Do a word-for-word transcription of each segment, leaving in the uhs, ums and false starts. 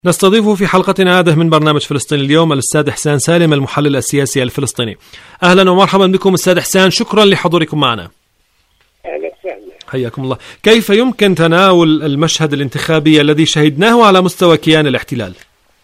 نستضيف في حلقتنا هذه من برنامج فلسطين اليوم الأستاذ حسان سالم المحلل السياسي الفلسطيني. أهلا ومرحبا بكم أستاذ حسان، شكرا لحضوركم معنا. أهلا وسهلا. حياكم الله. كيف يمكن تناول المشهد الانتخابي الذي شهدناه على مستوى كيان الاحتلال؟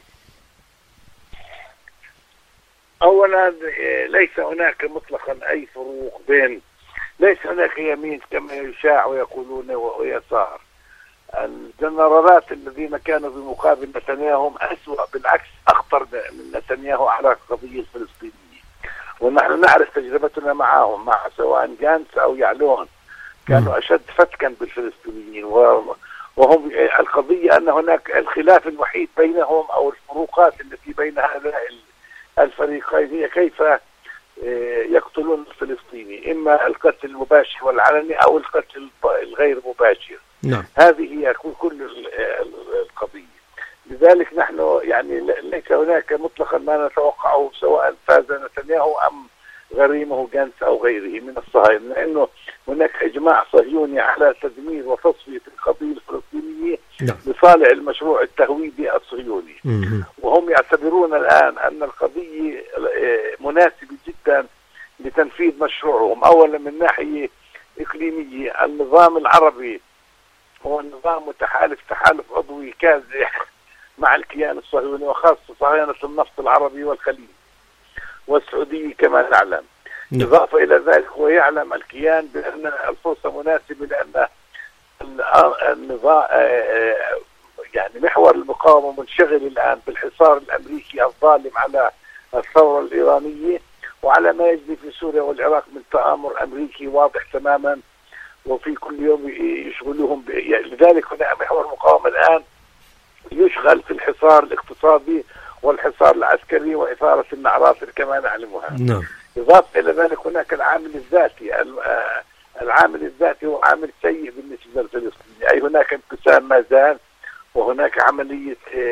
أولا ليس هناك مطلقا أي فروق بين ليس هناك يمين كما يشاع ويقولون ويسار. الجنرالات الذين كانوا بمقابل نتنياهو أسوأ، بالعكس أخطر من نتنياهو على القضية الفلسطينية، ونحن نعرف تجربتنا معهم، مع سواء جانس أو يعلون كانوا أشد فتكا بالفلسطينيين، وهم القضية أن هناك الخلاف الوحيد بينهم أو الفروقات التي بين هؤلاء الفريقين هي كيف يقتلون الفلسطيني، إما القتل المباشر والعلني أو القتل الغير مباشر. نعم. هذه هي كل القضية. لذلك نحن يعني ليس هناك مطلقا ما نتوقعه سواء فاز نتنياهو أم غريمه جانس أو غيره من الصهاينة، لأنه هناك إجماع صهيوني على تدمير وتصفية القضية الفلسطينية لصالح المشروع التهويدي الصهيوني. وهم يعتبرون الآن أن القضية مناسبة جدا لتنفيذ مشروعهم. أولا من ناحية إقليمية، النظام العربي هو نظام متحالف تحالف عضوي كازح مع الكيان الصهيوني، وخاصة صهاينة النفط العربي والخليج والسعودية كما نعلم. إضافة إلى ذلك هو يعلم الكيان بأن الفرصة مناسبة، لأن النظام يعني محور المقاومة منشغل الآن بالحصار الأمريكي الظالم على الثورة الإيرانية وعلى ما يجري في سوريا والعراق من تآمر أمريكي واضح تماما، وفي كل يوم يشغلوهم ب... لذلك هنا محور المقاومة الآن يشغل في الحصار الاقتصادي والحصار العسكري وإثارة النعرات كما نعلمها. نعم. إضافة إلى ذلك هناك العامل الذاتي، العامل الذاتي هو عامل سيء بالنسبة للفلسطيني، أي هناك انقسام ما زال، وهناك عملية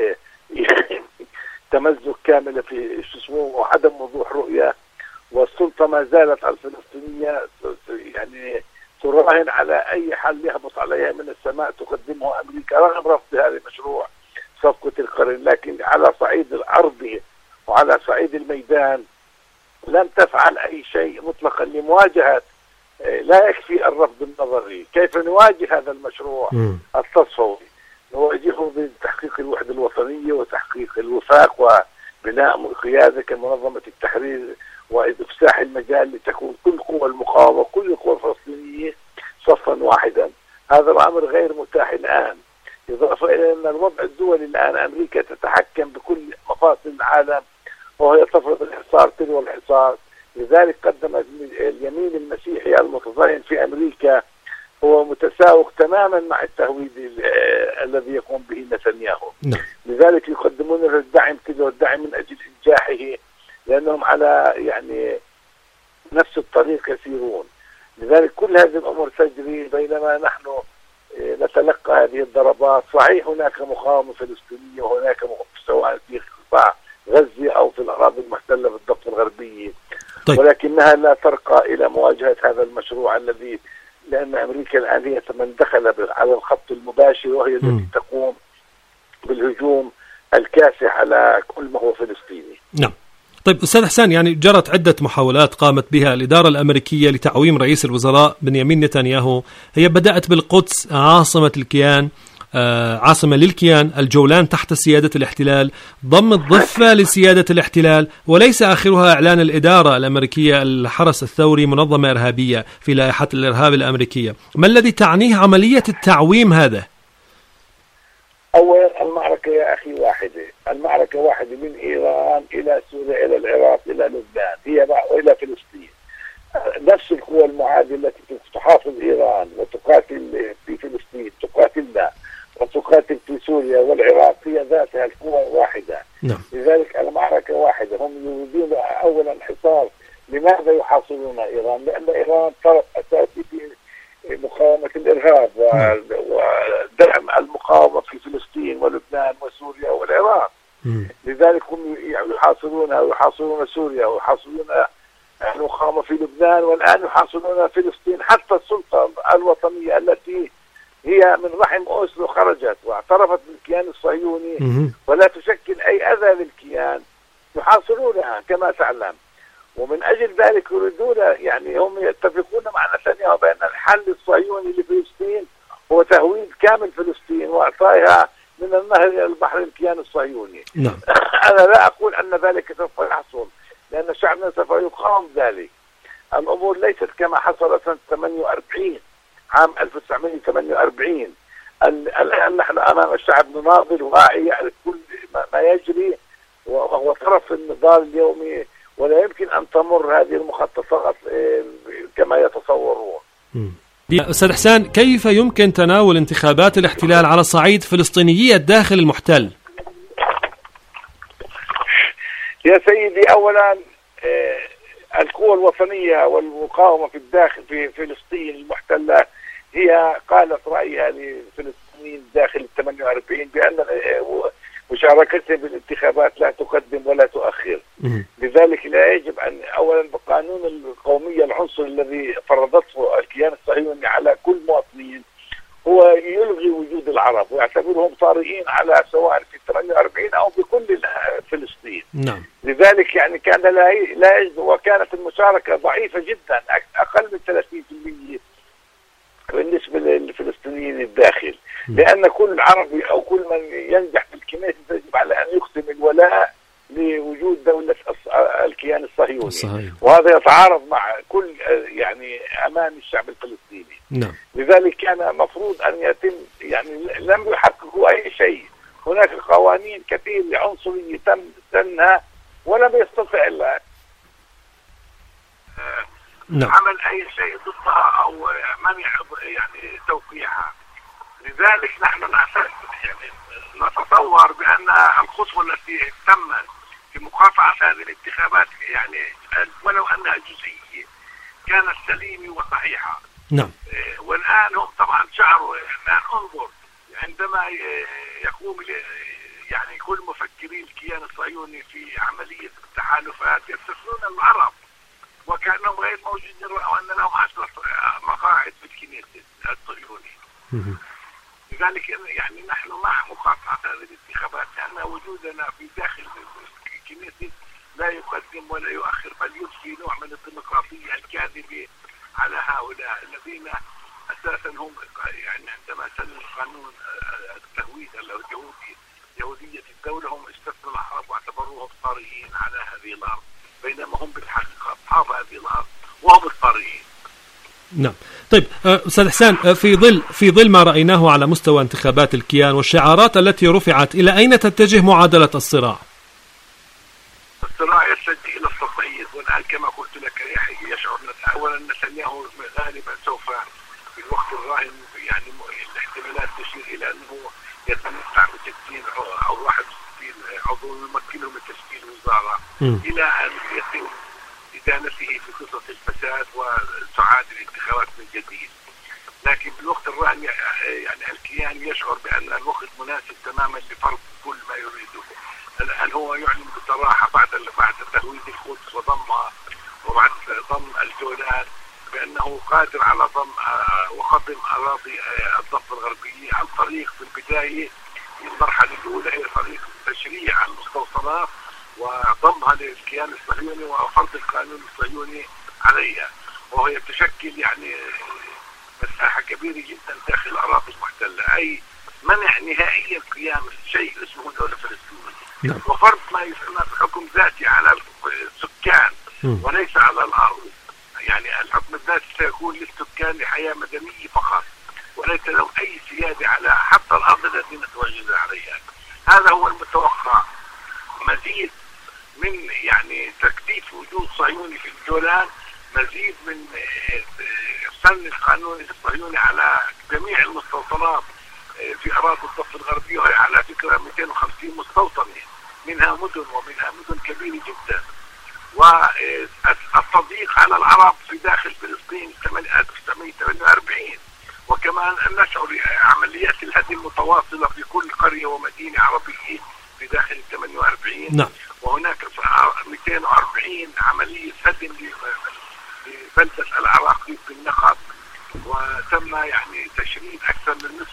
تمزق كاملة في شو اسمه وعدم وضوح رؤية، والسلطة ما زالت الفلسطينية يعني تراهن على أي حل يهبط عليها من السماء تقدمه أمريكا رغم رفض هذا المشروع صفقة القرن. لكن على صعيد الأرض وعلى صعيد الميدان لم تفعل أي شيء مطلقا لمواجهة. لا يكفي الرفض النظري، كيف نواجه هذا المشروع التصفوي؟ نواجهه بتحقيق الوحدة الوطنية وتحقيق الوفاق وبناء قيادة كمنظمة التحرير وإفساح المجال لتكون كل قوى المقاومة وكل القوى الفلسطينية صفا واحدا. هذا الأمر غير متاح الآن. إضافة إلى أن الوضع الدولي الآن أمريكا تتحكم بكل مفاصل العالم وهي تفرض الحصار تلو الحصار. لذلك قدم اليمين المسيحي المتظاهر في أمريكا هو متساوق تماما مع التهويد الذي يقوم به نتنياهو. لذلك يقدمون له الدعم تلو الدعم من أجل إنجاحه، لأنهم على يعني نفس الطريق يسيرون. لذلك كل هذه الأمور تجري بينما نحن نتلقى هذه الضربات. صحيح هناك مقاومة فلسطينية وهناك سواء في قطاع غزة أو في الأراضي المحتلة بالضفة الغربية. طيب. ولكنها لا ترقى إلى مواجهة هذا المشروع الذي، لأن أمريكا الآن هي من دخل على الخط المباشر وهي التي تقوم بالهجوم الكاسح على كل ما هو فلسطيني. نعم. طيب أستاذ حسان، يعني جرت عدة محاولات قامت بها الإدارة الأمريكية لتعويم رئيس الوزراء بنيامين نتنياهو. هي بدأت بالقدس عاصمة الكيان، آه عاصمة للكيان، الجولان تحت سيادة الاحتلال، ضم الضفة لسيادة الاحتلال، وليس آخرها إعلان الإدارة الأمريكية الحرس الثوري منظمة إرهابية في لائحة الإرهاب الأمريكية. ما الذي تعنيه عملية التعويم هذا؟ أولا المعركة يا أخي واحدة، المعركة واحدة من إيران إلى سوريا إلى العراق إلى لبنان هي إلى فلسطين. نفس القوى المعادية التي تحافظ إيران وتقاتل في فلسطين تقاتلنا وتقاتل في سوريا والعراق هي ذاتها القوى واحدة. نعم. لذلك المعركة واحدة. هم يريدون أولا حصار. لماذا يحاصرون إيران؟ لأن إيران طرف أساسي في مقاومة الإرهاب ودعم المقاومة في فلسطين ولبنان وسوريا والعراق. مم. لذلك هم يحاصرونها ويحاصرون سوريا ويحاصرون المقاومة في لبنان، والآن يحاصرون فلسطين. حتى السلطة الوطنية التي هي من رحم أوسلو خرجت واعترفت بالكيان الصهيوني ولا تشكل أي أذى للكيان، يحاصرونها كما تعلم. ومن أجل ذلك يريدون، يعني هم يتفقون مع نتنياهو بأن الحل الصهيوني لفلسطين هو تهويد كامل فلسطين وإعطائها من النهر إلى البحر الكيان الصهيوني. نعم. أنا لا أقول أن ذلك سوف يحصل، لأن شعبنا سوف يقاوم ذلك. الأمور ليست كما حصل سنة ثمانية وأربعين، عام ألف وتسعمائة وثمانية وأربعين. الآن نحن أمام الشعب نناضل واعي يعرف كل ما يجري، وهو طرف في النضال اليومي، ولا يمكن أن تمر هذه المخططات كما يتصورون. أستاذ حسان، كيف يمكن تناول انتخابات الاحتلال على صعيد فلسطينية داخل المحتل؟ يا سيدي، أولا القوى الوطنية والمقاومة في الداخل في فلسطين المحتلة هي قالت رأيها للفلسطينيين داخل ثمانية وأربعين بأن مشاركتهم بالانتخابات لا تقدم ولا تؤخر. لذلك لا يجب أن أولا بقانون القومية العنصر الذي فرضته الكيان الصهيوني على كل مواطنين هو يلغي وجود العرب ويعتبرهم طارئين على سواء في ثمانية وأربعين أو بكل فلسطين. نعم. لذلك يعني كان لا لا يجب، وكانت المشاركة ضعيفة جدا، أقل من ثلاثين بالمئة بالنسبة للفلسطينيين الداخل، لأن كل عربي أو كل من ينجح في الكنيسة يجب على أن يختم الولاء لوجود دولة الكيان الصهيوني. الصحيح. وهذا يتعارض مع كل يعني أمان الشعب الفلسطيني. نعم. لذلك كان مفروض أن يتم، يعني لم يحققوا أي شيء. هناك قوانين كثير لعنصرية تم تنهى ولم يستطع إلا نعم. عمل أي شيء ضدها أو منع يعني توقيعها. لذلك نحن يعني نتصور بأن الخطوة التي تمت في مقاطعة هذه الانتخابات يعني ولو أنها جزئية كانت سليمة وصحيحة. نعم. والآن هم طبعا شعروا. الآن انظر عندما يقوم يعني كل مفكري الكيان الصهيوني في عملية التحالفات يستثنون العرب وكأنهم غير موجودين، وأن لهم عشرة مقاعد في الكنيسة الصهيوني. لذلك يعني نحن مع مقاطعة هذه الانتخابات، لأن وجودنا في داخل الكنيسة لا يقدم ولا يؤخر، بل يضفي نوع من الديمقراطية الكاذبة على هؤلاء الذين أساسا هم يعني عندما سنوا قانون التهويد اليهودي يهودية الدولة هم استثنوا العرب واعتبروهم طارئين على هذه الأرض، بينما هم بالحقيقة أصحاب هذه الأرض وهم الطارئين. نعم. طيب أستاذ حسان، في ظل في ظل ما رأيناه على مستوى انتخابات الكيان والشعارات التي رفعت، إلى أين تتجه معادلة الصراع؟ الصراع يتجه إلى التصعيد، والآن كما قلت لك يحيى يشعر أولا نتنياهو غالبا سوف في الوقت الراهن يعني الاحتمالات تشير إلى أنه يتمتع بستين أو واحد وستين عضو يمكنه من تشكيل وزارة م. إلى أن يتم إدانته في قصة الفساد وسعاد الانتخابات من جديد. لكن بالوقت الراهن يعني الكيان يشعر بأن الوقت مناسب تماما لفرض كل ما يريده. الآن هو يعلن بصراحة بعد بعد تهويد القدس وضمها وبعد ضم الجولان بأنه قادر على ضم وخضم أراضي الضفة الغربية عن طريق في البداية المرحلة الأولى هي طريق تشريع المستوطنات وضمها للكيان الصهيوني وفرض القانون الصهيوني عليها، وهي تشكل يعني مساحة كبيرة جدا داخل الأراضي المحتلة، أي منع نهائيا قيام شيء اسمه دولة فلسطينية وفرض ما يسمى بحكم ذاتي على السكان وليس على الأرض. يعني الحكم الذاتي سيكون للسكان لحياة مدنية فقط وليس لهم أي سيادة على حتى الأرض التي نتواجد عليها. هذا هو المتوقع. مزيد من يعني تكثيف وجود صهيوني في الجولان، مزيد من سن القانون الصهيوني على جميع المستوطنات في أراضي الضفة الغربية، وهي على فكرة مئتين وخمسين مستوطنة منها مدن ومنها مدن كبيرة جدا، والتضييق على العرب في داخل فلسطين ألف وتسعمائة وثمانية وأربعين، وكمان نشعر عمليات الهدم المتواصلة في كل قرية ومدينة عربية في داخل ثمانية وأربعين. نعم. وهناك مئتين وأربعين عملية هدم لبلدة العراقيل بالنقب، وتم يعني تشريد أكثر من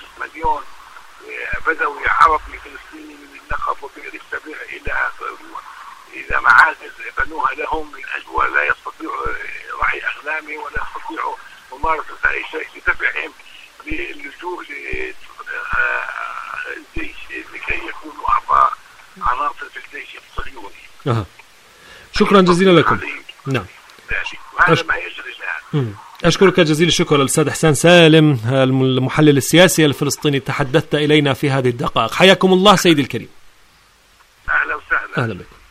بنوها لهم من أجل ولا يستطيعوا رعي أغنامهم ولا يستطيعوا ممارسة أي شيء لدفعهم للجوء للجيش لكي يكونوا أعضاء عناصر في الجيش الصهيوني. أه. شكرا جزيلا لكم. نعم. وهذا ما يجري الآن. أشكرك جزيل الشكر الأستاذ إحسان سالم المحلل السياسي الفلسطيني، تحدثت إلينا في هذه الدقائق. حياكم الله سيدي الكريم. أهلا وسهلا. أهلا بكم.